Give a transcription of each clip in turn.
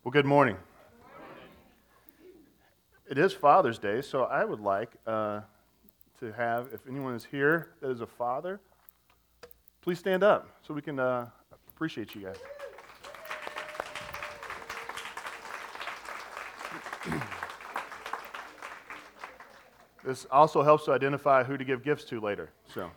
Well, good morning. It is Father's Day, so I would like to have, if anyone is here that is a father, please stand up so we can appreciate you guys. This also helps to identify who to give gifts to later. So,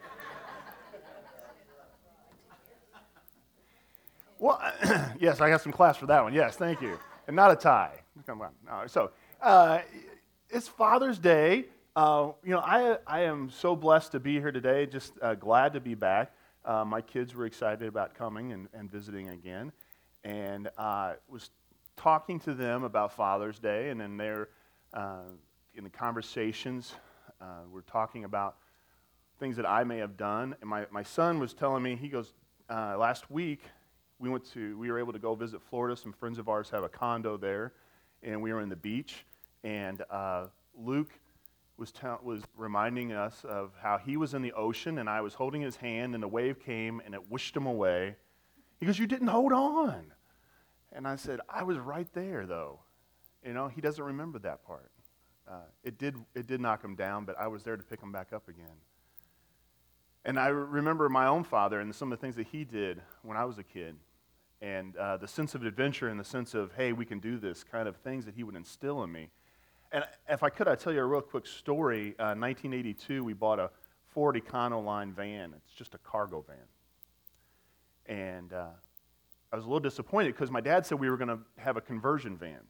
well, yes, I got some claps for that one. Yes, thank you, and not a tie. Come on. All right, so, it's Father's Day. I am so blessed to be here today. Just glad to be back. My kids were excited about coming and visiting again, and was talking to them about Father's Day, and then they're in the conversations, we're talking about things that I may have done. And my son was telling me, he goes, last week we were able to go visit Florida. Some friends of ours have a condo there, and we were in the beach. And Luke was reminding us of how he was in the ocean, and I was holding his hand, and the wave came, and it whooshed him away. He goes, "You didn't hold on." And I said, "I was right there, though." You know, he doesn't remember that part. It did knock him down, but I was there to pick him back up again. And I remember my own father and some of the things that he did when I was a kid, and the sense of adventure and the sense of, hey, we can do this, kind of things that he would instill in me. And if I could, I'd tell you a real quick story. 1982, we bought a Ford Econoline van. It's just a cargo van. And I was a little disappointed because my dad said we were going to have a conversion van.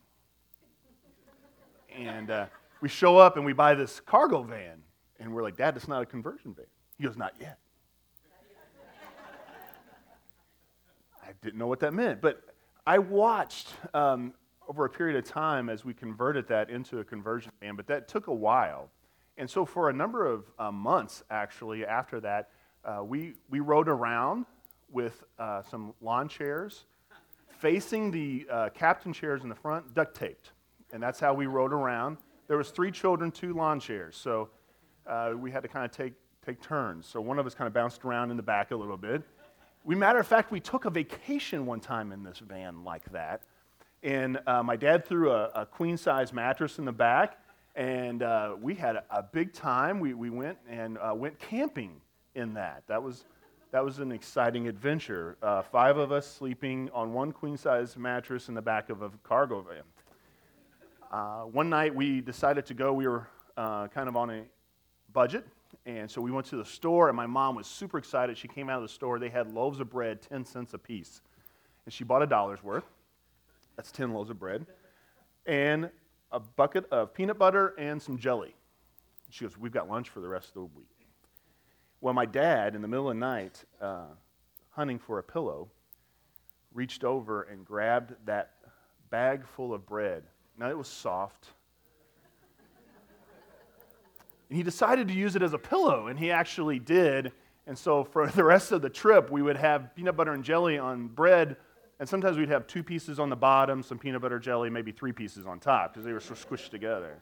And we show up and we buy this cargo van. And we're like, "Dad, it's not a conversion van." He goes, "Not yet." I didn't know what that meant. But I watched over a period of time as we converted that into a conversion van. But that took a while. And so for a number of months, actually, after that, we rode around with some lawn chairs, facing the captain chairs in the front, duct taped. And that's how we rode around. There was 3 children, 2 lawn chairs, so we had to kind of take turns. So one of us kind of bounced around in the back a little bit. Matter of fact, we took a vacation one time in this van like that, and my dad threw a queen-size mattress in the back, and we had a big time. We went camping in that. That was an exciting adventure. 5 of us sleeping on one queen-size mattress in the back of a cargo van. One night we decided to go. We were kind of on a budget, and so we went to the store, and my mom was super excited. She came out of the store. They had loaves of bread, 10 cents a piece, and she bought $1 worth. That's 10 loaves of bread, and a bucket of peanut butter and some jelly. She goes, "We've got lunch for the rest of the week." Well, my dad, in the middle of the night, hunting for a pillow, reached over and grabbed that bag full of bread. Now, it was soft. And he decided to use it as a pillow, and he actually did. And so for the rest of the trip, we would have peanut butter and jelly on bread, and sometimes we'd have 2 pieces on the bottom, some peanut butter jelly, maybe 3 pieces on top, because they were so squished together.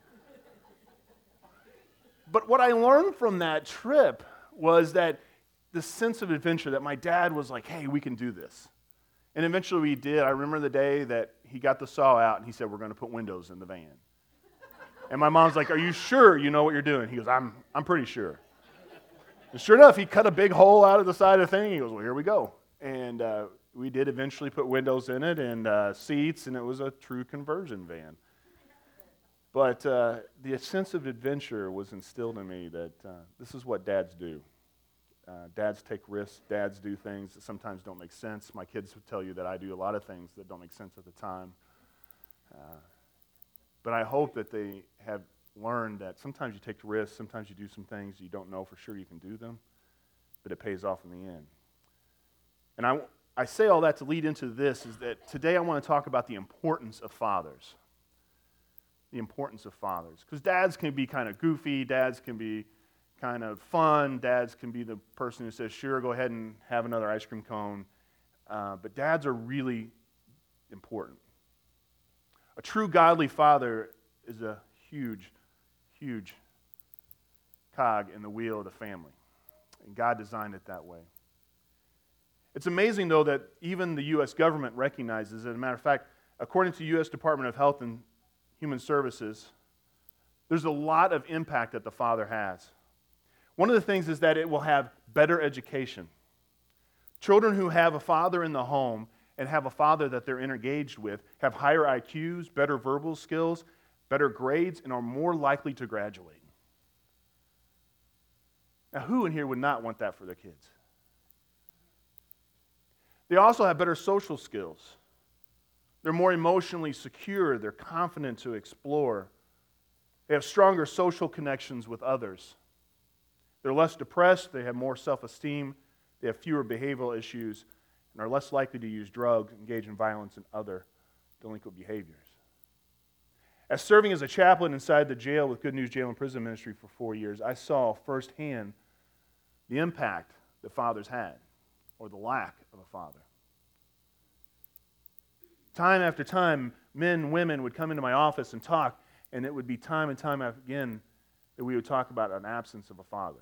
But what I learned from that trip was that the sense of adventure, that my dad was like, "Hey, we can do this." And eventually we did. I remember the day that he got the saw out and he said, "We're going to put windows in the van." And my mom's like, "Are you sure you know what you're doing?" He goes, I'm pretty sure." And sure enough, he cut a big hole out of the side of the thing. He goes, "Well, here we go." And we did eventually put windows in it and seats, and it was a true conversion van. But the sense of adventure was instilled in me that this is what dads do. Dads take risks. Dads do things that sometimes don't make sense. My kids would tell you that I do a lot of things that don't make sense at the time. But I hope that they have learned that sometimes you take risks, sometimes you do some things you don't know for sure you can do them, but it pays off in the end. And I say all that to lead into this, is that today I want to talk about the importance of fathers. The importance of fathers. Because dads can be kind of goofy, dads can be kind of fun. Dads can be the person who says, "Sure, go ahead and have another ice cream cone." But dads are really important. A true godly father is a huge, huge cog in the wheel of the family. And God designed it that way. It's amazing, though, that even the U.S. government recognizes it. As a matter of fact, According to U.S. Department of Health and Human Services, there's a lot of impact that the father has. One of the things is that it will have better education. Children who have a father in the home and have a father that they're engaged with have higher IQs, better verbal skills, better grades, and are more likely to graduate. Now, who in here would not want that for their kids? They also have better social skills. They're more emotionally secure. They're confident to explore. They have stronger social connections with others. They're less depressed. They have more self-esteem. They have fewer behavioral issues and are less likely to use drugs, engage in violence, and other delinquent behaviors. As serving as a chaplain inside the jail with Good News Jail and Prison Ministry for 4 years, I saw firsthand the impact that fathers had, or the lack of a father. Time after time, men and women would come into my office and talk, and it would be time and time again that we would talk about an absence of a father.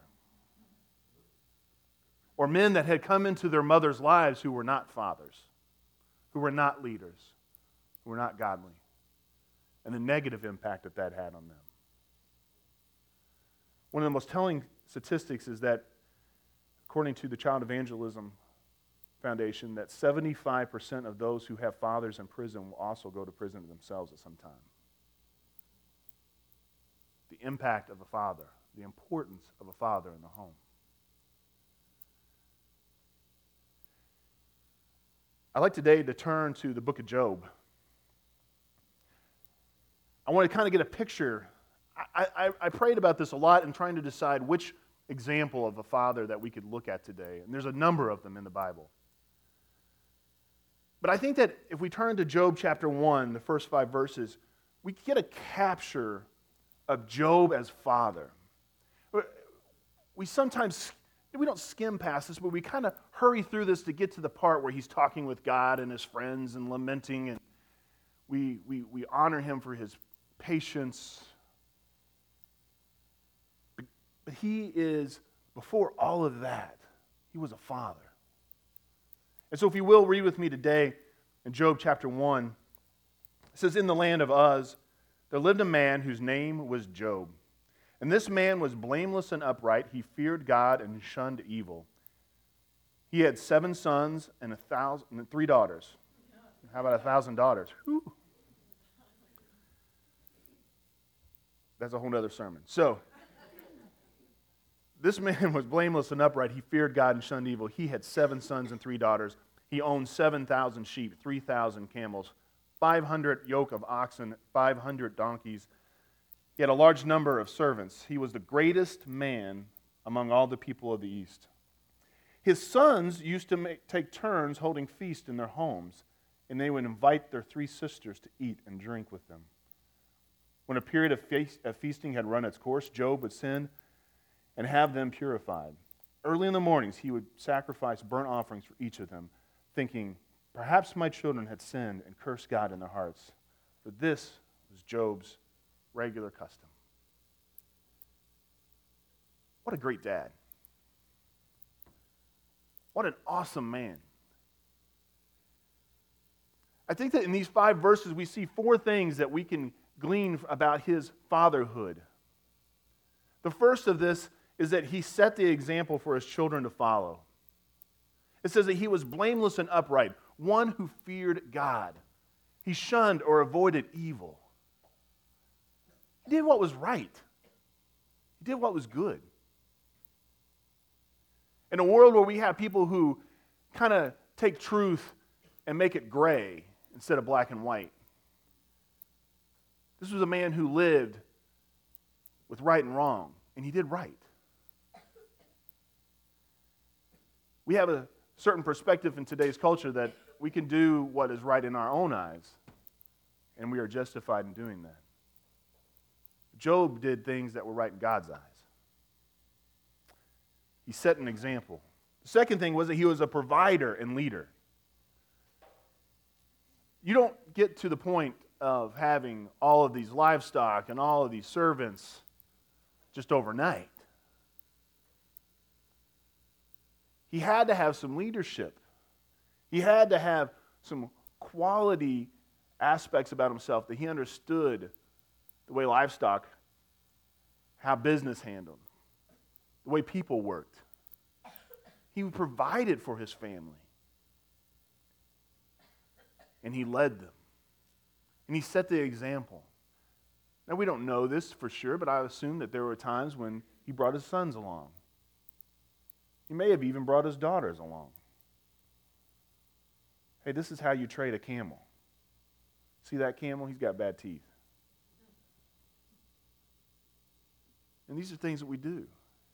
Or men that had come into their mother's lives who were not fathers, who were not leaders, who were not godly, and the negative impact that that had on them. One of the most telling statistics is that, according to the Child Evangelism Foundation, that 75% of those who have fathers in prison will also go to prison themselves at some time. The impact of a father, the importance of a father in the home. I'd like today to turn to the book of Job. I want to kind of get a picture. I prayed about this a lot in trying to decide which example of a father that we could look at today. And there's a number of them in the Bible. But I think that if we turn to Job chapter 1, the first 5 verses, we get a capture of Job as father. We don't skim past this, but we kind of hurry through this to get to the part where he's talking with God and his friends and lamenting, and we honor him for his patience. But he is, before all of that, he was a father. And so if you will, read with me today in Job chapter 1. It says, "In the land of Uz, there lived a man whose name was Job. And this man was blameless and upright. He feared God and shunned evil. He had 7 sons and 3 daughters." How about 1,000 daughters? Whew. That's a whole other sermon. So, this man was blameless and upright. He feared God and shunned evil. He had 7 sons and 3 daughters. He owned 7,000 sheep, 3,000 camels, 500 yoke of oxen, 500 donkeys. He had a large number of servants. He was the greatest man among all the people of the East. His sons used to take turns holding feast in their homes, and they would invite their 3 sisters to eat and drink with them. When a period of feasting had run its course, Job would send and have them purified. Early in the mornings, he would sacrifice burnt offerings for each of them, thinking, "Perhaps my children had sinned and cursed God in their hearts." For this was Job's regular custom. What a great dad. What an awesome man. I think that in these 5 verses we see 4 things that we can glean about his fatherhood. The first of this is that he set the example for his children to follow. It says that he was blameless and upright, one who feared God. He shunned or avoided evil. He did what was right. He did what was good. In a world where we have people who kind of take truth and make it gray instead of black and white, this was a man who lived with right and wrong, and he did right. We have a certain perspective in today's culture that we can do what is right in our own eyes, and we are justified in doing that. Job did things that were right in God's eyes. He set an example. The second thing was that he was a provider and leader. You don't get to the point of having all of these livestock and all of these servants just overnight. He had to have some leadership. He had to have some quality aspects about himself that he understood the way livestock, how business handled, the way people worked. He provided for his family. And he led them. And he set the example. Now, we don't know this for sure, but I assume that there were times when he brought his sons along. He may have even brought his daughters along. Hey, this is how you trade a camel. See that camel? He's got bad teeth. And these are things that we do.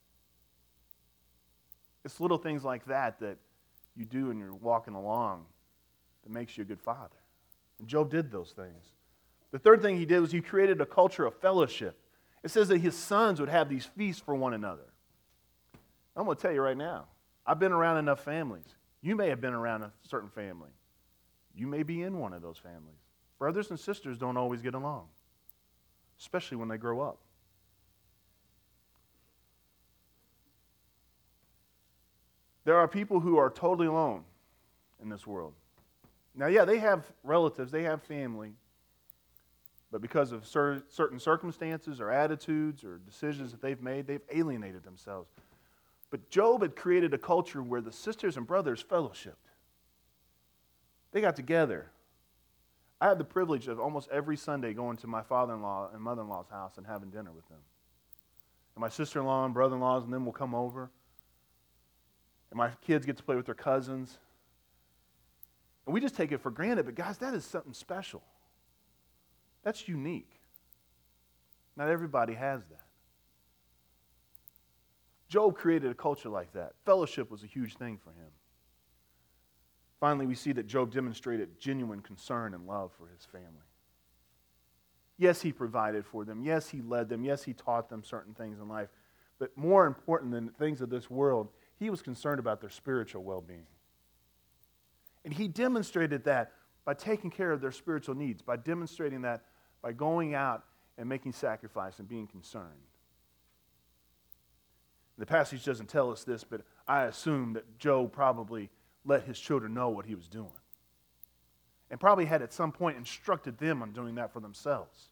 It's little things like that that you do when you're walking along that makes you a good father. And Job did those things. The third thing he did was he created a culture of fellowship. It says that his sons would have these feasts for one another. I'm going to tell you right now, I've been around enough families. You may have been around a certain family. You may be in one of those families. Brothers and sisters don't always get along, especially when they grow up. There are people who are totally alone in this world. Now, yeah, they have relatives, they have family, but because of certain circumstances or attitudes or decisions that they've made, they've alienated themselves. But Job had created a culture where the sisters and brothers fellowshipped. They got together. I had the privilege of almost every Sunday going to my father-in-law and mother-in-law's house and having dinner with them. And my sister-in-law and brother-in-laws and them will come over. And my kids get to play with their cousins. And we just take it for granted, but guys, that is something special. That's unique. Not everybody has that. Job created a culture like that. Fellowship was a huge thing for him. Finally, we see that Job demonstrated genuine concern and love for his family. Yes, he provided for them. Yes, he led them. Yes, he taught them certain things in life. But more important than the things of this world, he was concerned about their spiritual well-being. And he demonstrated that by taking care of their spiritual needs, by demonstrating that by going out and making sacrifice and being concerned. The passage doesn't tell us this, but I assume that Job probably let his children know what he was doing. And probably had at some point instructed them on doing that for themselves.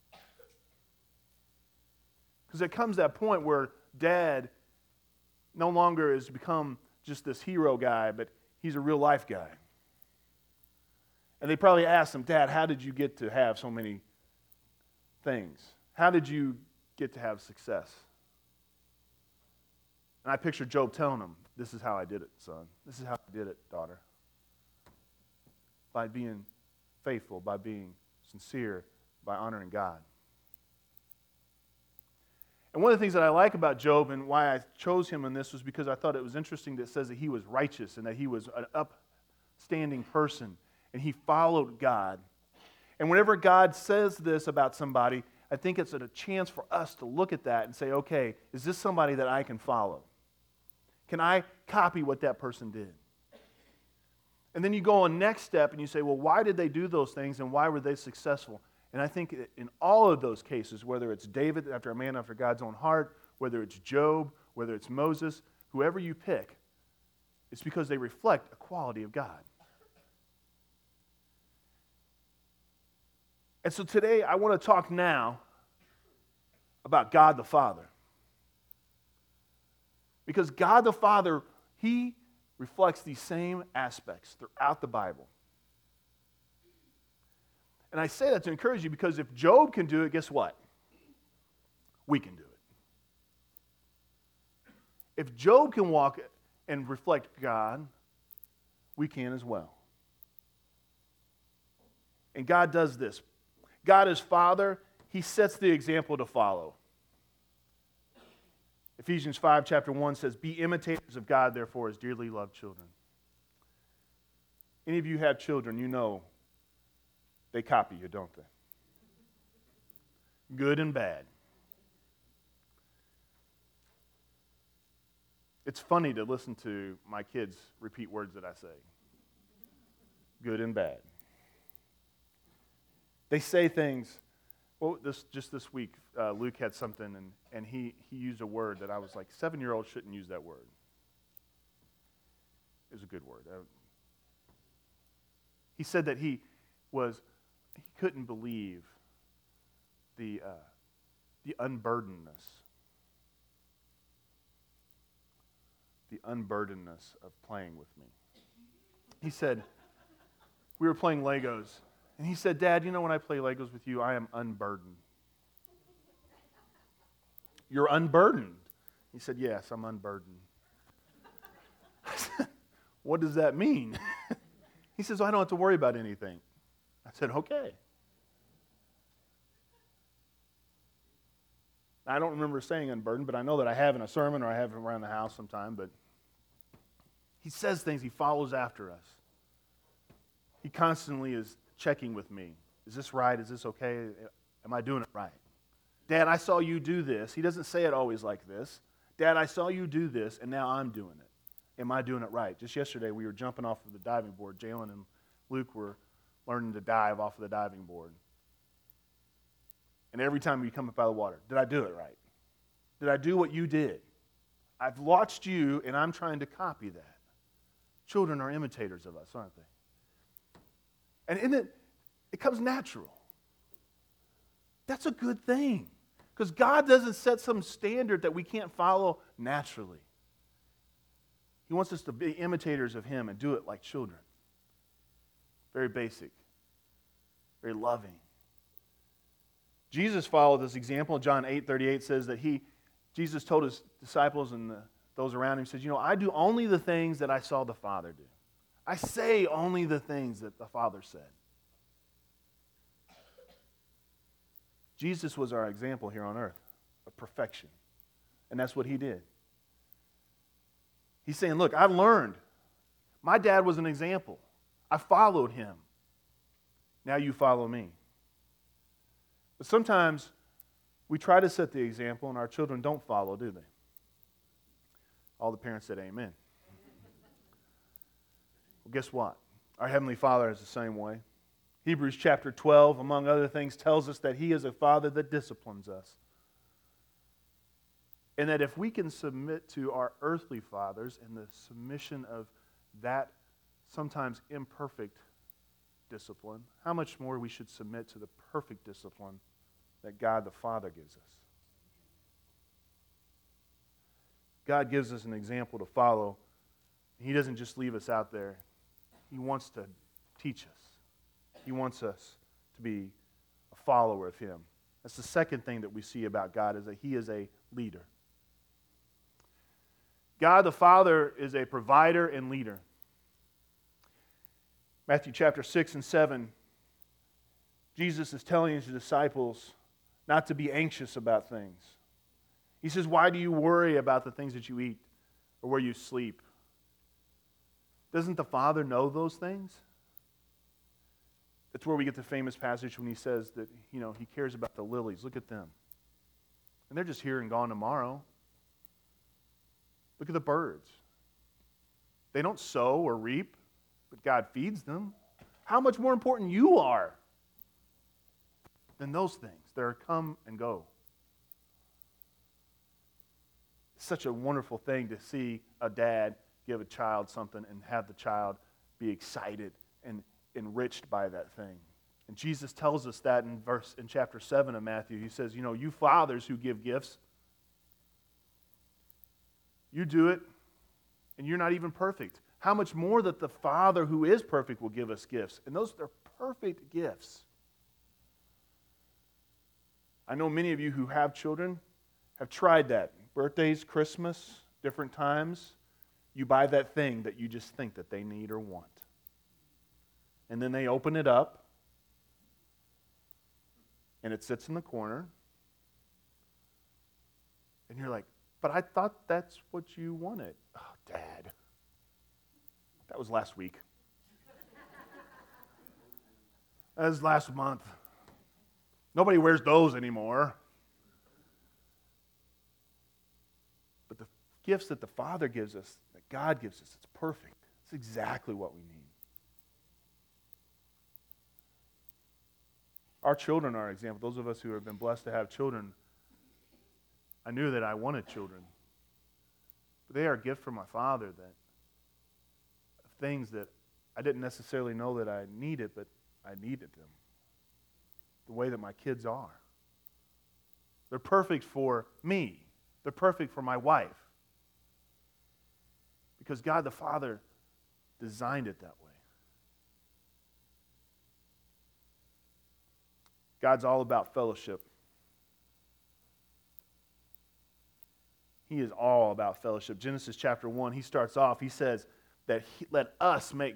Because there comes that point where dad no longer has become just this hero guy, but he's a real life guy. And they probably asked him, Dad, how did you get to have so many things? How did you get to have success? And I picture Job telling him, this is how I did it, son. This is how I did it, daughter. By being faithful, by being sincere, by honoring God. And one of the things that I like about Job and why I chose him in this was because I thought it was interesting that it says that he was righteous and that he was an upstanding person and he followed God. And whenever God says this about somebody, I think it's a chance for us to look at that and say, okay, is this somebody that I can follow? Can I copy what that person did? And then you go on next step and you say, well, why did they do those things and why were they successful? And I think in all of those cases, whether it's David, after a man after God's own heart, whether it's Job, whether it's Moses, whoever you pick, it's because they reflect a quality of God. And so today I want to talk now about God the Father. Because God the Father, He reflects these same aspects throughout the Bible. And I say that to encourage you because if Job can do it, guess what? We can do it. If Job can walk and reflect God, we can as well. And God does this. God is Father. He sets the example to follow. Ephesians 5, chapter 1 says, be imitators of God, therefore, as dearly loved children. Any of you have children, you know they copy you, don't they? Good and bad. It's funny to listen to my kids repeat words that I say. Good and bad. They say things. Well, just this week, Luke had something, and he used a word that I was like, 7-year-olds shouldn't use that word. It was a good word. He said that he he couldn't believe the unburdenedness. The unburdenedness of playing with me. He said, we were playing Legos, and he said, Dad, you know when I play Legos with you, I am unburdened. You're unburdened. He said, yes, I'm unburdened. I said, what does that mean? He says, I don't have to worry about anything. I said, okay. I don't remember saying unburdened, but I know that I have in a sermon or I have it around the house sometime, but he says things, he follows after us. He constantly is checking with me. Is this right? Is this okay? Am I doing it right? Dad, I saw you do this. He doesn't say it always like this. Dad, I saw you do this, and now I'm doing it. Am I doing it right? Just yesterday, we were jumping off of the diving board. Jalen and Luke were learning to dive off of the diving board. And every time we come up out of the water, did I do it right? Did I do what you did? I've watched you, and I'm trying to copy that. Children are imitators of us, aren't they? And in it comes natural. That's a good thing. Because God doesn't set some standard that we can't follow naturally. He wants us to be imitators of Him and do it like children. Very basic. Very loving. Jesus followed this example. John 8:38 says that Jesus told His disciples and those around Him, says, I do only the things that I saw the Father do. I say only the things that the Father said. Jesus was our example here on earth of perfection. And that's what He did. He's saying, look, I've learned. My dad was an example. I followed him. Now you follow me. But sometimes we try to set the example and our children don't follow, do they? All the parents said amen. Well, guess what? Our Heavenly Father is the same way. Hebrews chapter 12, among other things, tells us that He is a Father that disciplines us. And that if we can submit to our earthly fathers in the submission of that sometimes imperfect discipline, how much more we should submit to the perfect discipline that God the Father gives us. God gives us an example to follow. He doesn't just leave us out there. He wants to teach us. He wants us to be a follower of Him. That's the second thing that we see about God, is that He is a leader. God the Father is a provider and leader. Matthew chapter 6 and 7, Jesus is telling His disciples not to be anxious about things. He says, why do you worry about the things that you eat or where you sleep? Doesn't the Father know those things? That's where we get the famous passage when He says that, He cares about the lilies. Look at them. And they're just here and gone tomorrow. Look at the birds. They don't sow or reap, but God feeds them. How much more important you are than those things that are come and go. It's such a wonderful thing to see a dad give a child something and have the child be excited and enriched by that thing. And Jesus tells us that in chapter 7 of Matthew. He says, you fathers who give gifts, you do it, and you're not even perfect. How much more that the Father who is perfect will give us gifts. And those are perfect gifts. I know many of you who have children have tried that. Birthdays, Christmas, different times. You buy that thing that you just think that they need or want. And then they open it up, and it sits in the corner. And you're like, but I thought that's what you wanted. Oh, Dad. That was last week. That was last month. Nobody wears those anymore. But the gifts that the Father gives us, that God gives us, it's perfect. It's exactly what we need. Our children are an example. Those of us who have been blessed to have children, I knew that I wanted children. But they are a gift from my Father, that things that I didn't necessarily know that I needed, but I needed them. the way that my kids are. They're perfect for me. They're perfect for my wife. Because God the Father designed it that way. God's all about fellowship. He is all about fellowship. Genesis chapter 1, he starts off, he says that let us make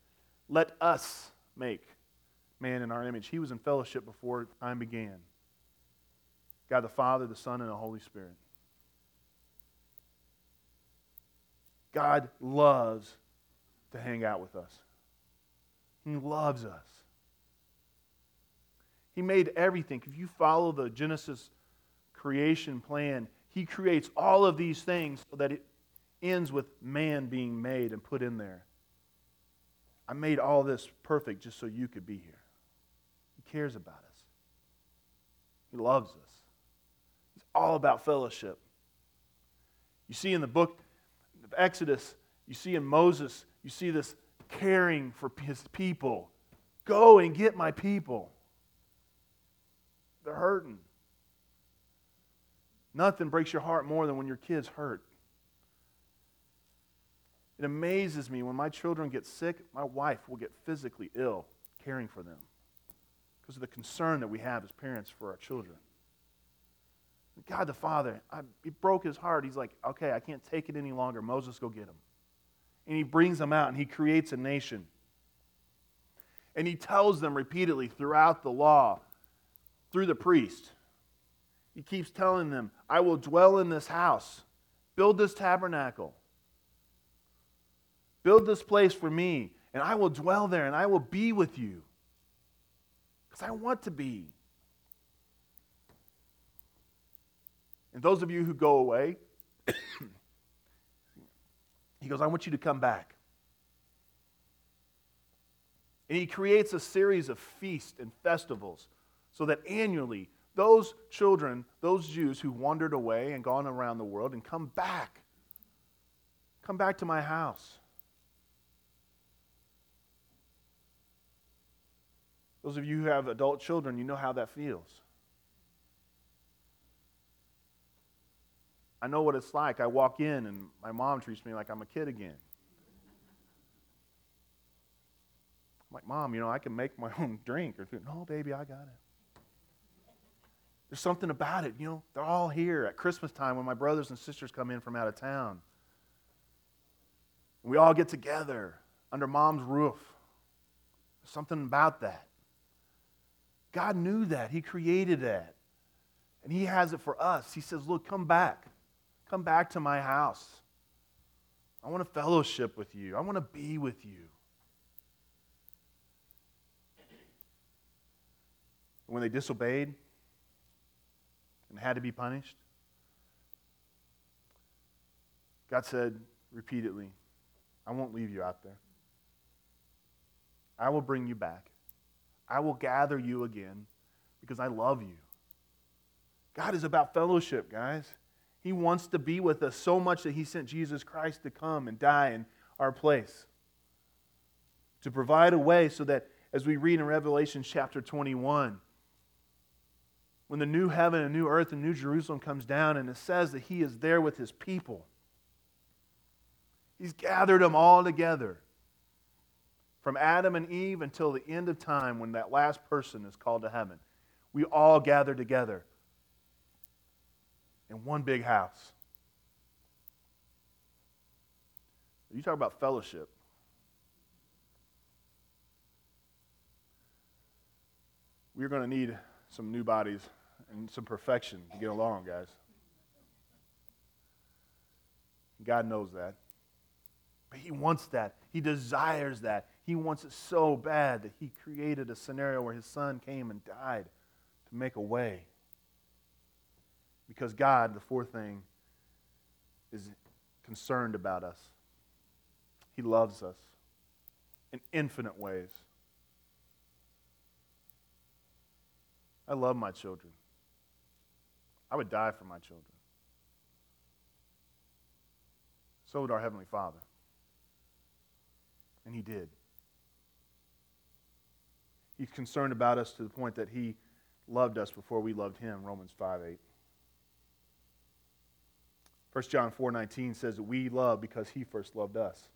man in our image. He was in fellowship before time began. God the Father, the Son, and the Holy Spirit. God loves to hang out with us. He loves us. He made everything. If you follow the Genesis creation plan, He creates all of these things so that it ends with man being made and put in there. I made all this perfect just so you could be here. He cares about us. He loves us. He's all about fellowship. You see in the book of Exodus, you see in Moses, you see this caring for his people. Go and get my people. They're hurting. Nothing breaks your heart more than when your kids hurt. It amazes me when my children get sick, my wife will get physically ill caring for them because of the concern that we have as parents for our children. God the Father, he broke his heart. He's like, okay, I can't take it any longer. Moses, go get them. And he brings them out and he creates a nation. And he tells them repeatedly throughout the law, through the priest, he keeps telling them, I will dwell in this house. Build this tabernacle. Build this place for me. And I will dwell there and I will be with you. Because I want to be. And those of you who go away, he goes, I want you to come back. And he creates a series of feasts and festivals so that annually those children, those Jews who wandered away and gone around the world and come back to my house. Those of you who have adult children, you know how that feels. I know what it's like. I walk in and my mom treats me like I'm a kid again. I'm like, Mom, I can make my own drink or food. No, baby, I got it. There's something about it, they're all here at Christmas time when my brothers and sisters come in from out of town. We all get together under Mom's roof. There's something about that. God knew that. He created that. And He has it for us. He says, look, come back. Come back to my house. I want to fellowship with you. I want to be with you. When they disobeyed and had to be punished, God said repeatedly, I won't leave you out there. I will bring you back. I will gather you again because I love you. God is about fellowship, guys. He wants to be with us so much that He sent Jesus Christ to come and die in our place. To provide a way so that, as we read in Revelation chapter 21, when the new heaven and new earth and new Jerusalem comes down and it says that He is there with His people. He's gathered them all together. From Adam and Eve until the end of time when that last person is called to heaven. We all gather together in one big house. You talk about fellowship. We're going to need some new bodies and some perfection to get along, guys. God knows that. But He wants that. He desires that. He wants it so bad that He created a scenario where His Son came and died to make a way. Because God, the fourth thing, is concerned about us. He loves us in infinite ways. I love my children. I would die for my children. So would our Heavenly Father. And He did. He's concerned about us to the point that He loved us before we loved him, Romans 5:8. 1 John 4:19 says that we love because he first loved us.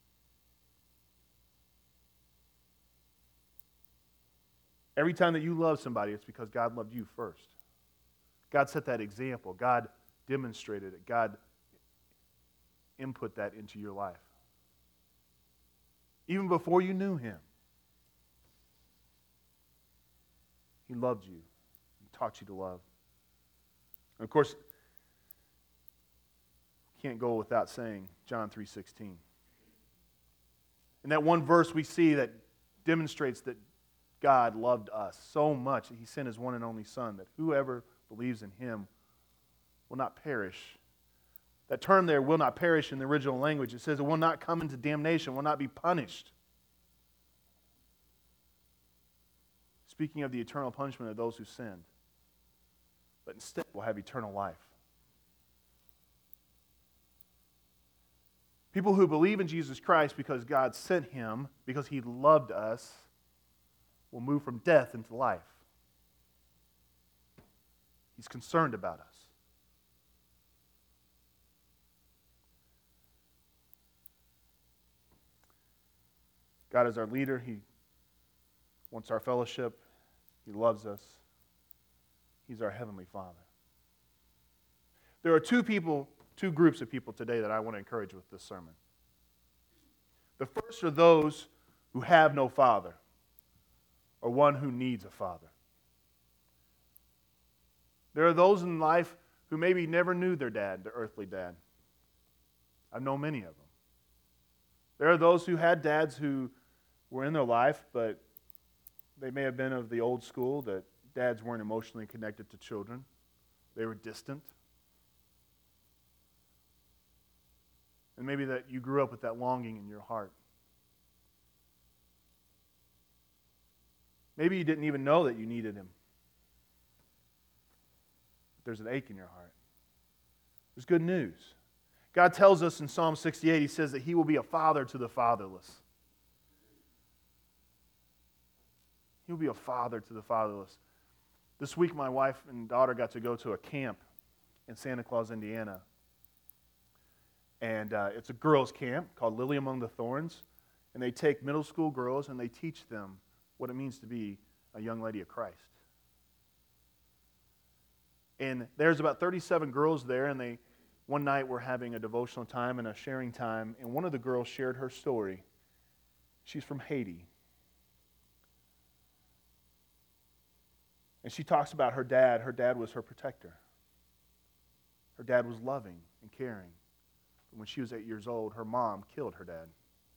Every time that you love somebody, it's because God loved you first. God set that example. God demonstrated it. God input that into your life. Even before you knew him, he loved you. He taught you to love. And of course, can't go without saying John 3:16. In that one verse we see that demonstrates that God loved us so much that he sent his one and only Son, that whoever believes in him will not perish. That term there, will not perish, in the original language, it says it will not come into damnation, will not be punished. Speaking of the eternal punishment of those who sinned, but instead will have eternal life. People who believe in Jesus Christ because God sent him, because he loved us, will move from death into life. He's concerned about us. God is our leader. He wants our fellowship. He loves us. He's our Heavenly Father. There are two groups of people today that I want to encourage with this sermon. The first are those who have no father, or one who needs a father. There are those in life who maybe never knew their dad, their earthly dad. I've known many of them. There are those who had dads who were in their life, but they may have been of the old school, that dads weren't emotionally connected to children. They were distant. And maybe that you grew up with that longing in your heart. Maybe you didn't even know that you needed him. But there's an ache in your heart. There's good news. God tells us in Psalm 68, he says that he will be a father to the fatherless. He'll be a father to the fatherless. This week, my wife and daughter got to go to a camp in Santa Claus, Indiana. And it's a girls' camp called Lily Among the Thorns. And they take middle school girls and they teach them what it means to be a young lady of Christ. And there's about 37 girls there, and one night we're having a devotional time and a sharing time, and one of the girls shared her story. She's from Haiti. And she talks about her dad. Her dad was her protector. Her dad was loving and caring. But when she was 8 years old, her mom killed her dad.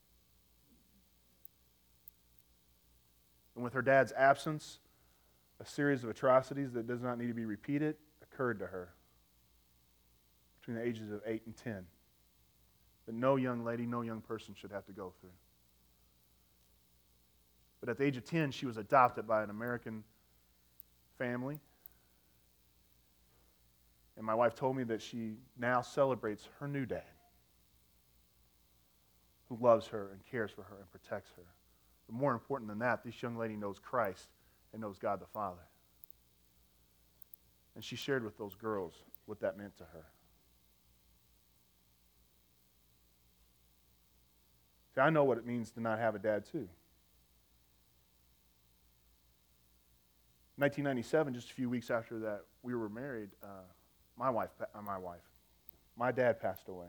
And with her dad's absence, a series of atrocities that does not need to be repeated occurred to her between the ages of 8 and 10 that no young lady, no young person should have to go through. But at the age of 10, she was adopted by an American family. And my wife told me that she now celebrates her new dad, who loves her and cares for her and protects her. But more important than that, this young lady knows Christ and knows God the Father. And she shared with those girls what that meant to her. See, I know what it means to not have a dad too. 1997, just a few weeks after that we were married, my dad passed away.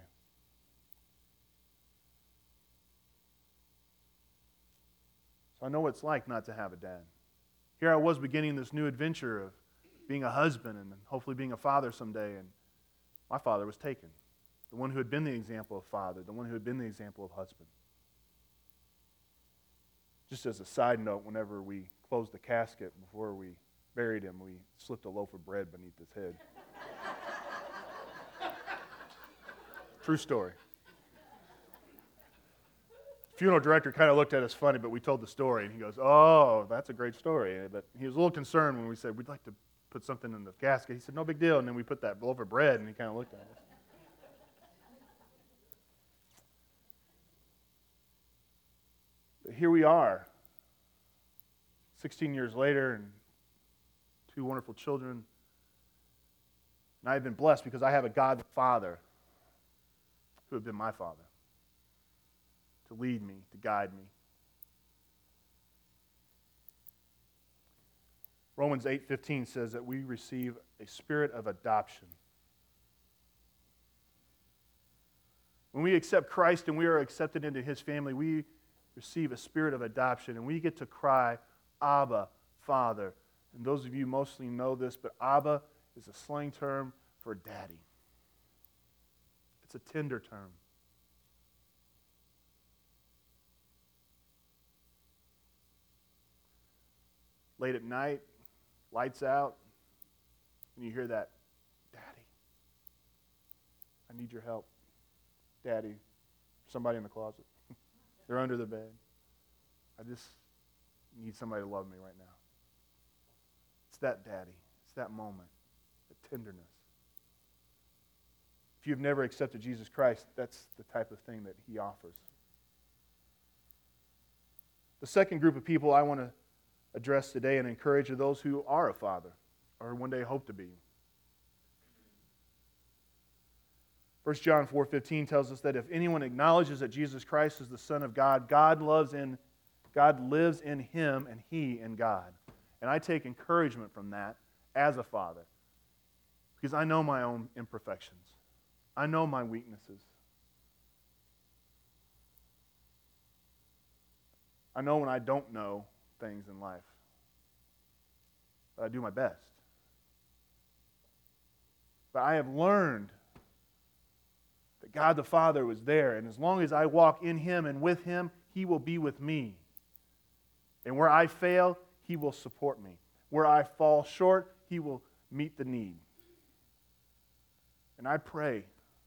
So I know what it's like not to have a dad. Here I was beginning this new adventure of being a husband and hopefully being a father someday, and my father was taken. The one who had been the example of father, the one who had been the example of husband. Just as a side note, whenever we closed the casket before we buried him, we slipped a loaf of bread beneath his head. True story. Funeral director kind of looked at us funny, but we told the story, and he goes, "Oh, that's a great story." But he was a little concerned when we said, "We'd like to put something in the casket." He said, "No big deal." And then we put that loaf of bread, and he kind of looked at us. But here we are, 16 years later, and 2 wonderful children. And I have been blessed because I have a God the Father who has been my Father to lead me, to guide me. Romans 8:15 says that we receive a spirit of adoption. When we accept Christ and we are accepted into His family, we receive a spirit of adoption, and we get to cry, Abba, Father. And those of you mostly know this, but Abba is a slang term for daddy. It's a tender term. Late at night, lights out, and you hear that, Daddy, I need your help. Daddy, somebody in the closet. They're under the bed. I just need somebody to love me right now. It's that daddy. It's that moment, the tenderness. If you've never accepted Jesus Christ, that's the type of thing that He offers. The second group of people I want to address today and encourage are those who are a father or one day hope to be. 1 John 4:15 tells us that if anyone acknowledges that Jesus Christ is the Son of God, God lives in him and he in God. And I take encouragement from that as a father because I know my own imperfections. I know my weaknesses. I know when I don't know things in life. But I do my best. But I have learned that God the Father was there, and as long as I walk in Him and with Him, He will be with me. And where I fail, He will support me. Where I fall short, He will meet the need. And I pray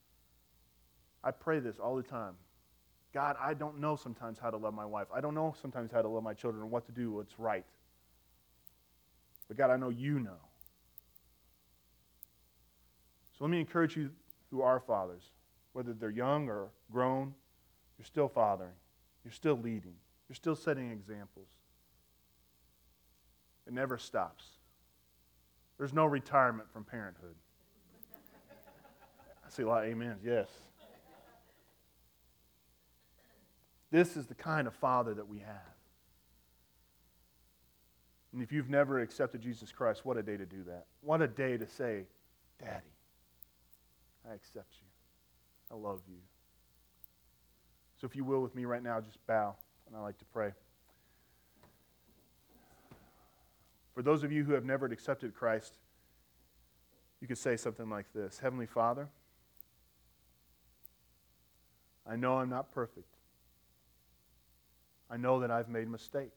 this all the time. God, I don't know sometimes how to love my wife. I don't know sometimes how to love my children or what to do, what's right. But God, I know You know. So let me encourage you who are fathers, whether they're young or grown, you're still fathering. You're still leading. You're still setting examples. It never stops. There's no retirement from parenthood. I see a lot of amens, yes. This is the kind of father that we have. And if you've never accepted Jesus Christ, what a day to do that. What a day to say, Daddy, I accept You. I love You. So if you will with me right now, just bow, and I'd like to pray. For those of you who have never accepted Christ, you could say something like this: Heavenly Father, I know I'm not perfect. I know that I've made mistakes.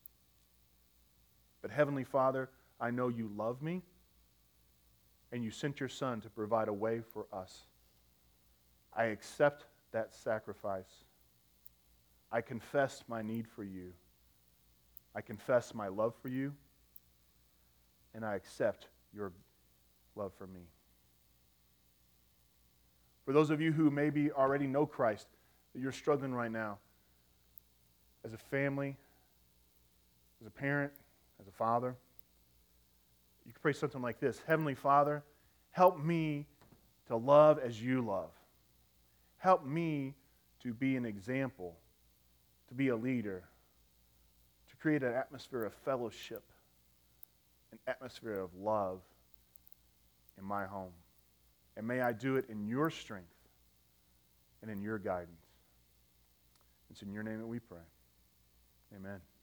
But Heavenly Father, I know You love me, and You sent Your Son to provide a way for us. I accept that sacrifice. I confess my need for You. I confess my love for You, and I accept Your love for me. For those of you who maybe already know Christ, that you're struggling right now, as a family, as a parent, as a father, you can pray something like this: Heavenly Father, help me to love as You love. Help me to be an example, to be a leader, to create an atmosphere of fellowship, an atmosphere of love in my home. And may I do it in Your strength and in Your guidance. It's in Your name that we pray. Amen.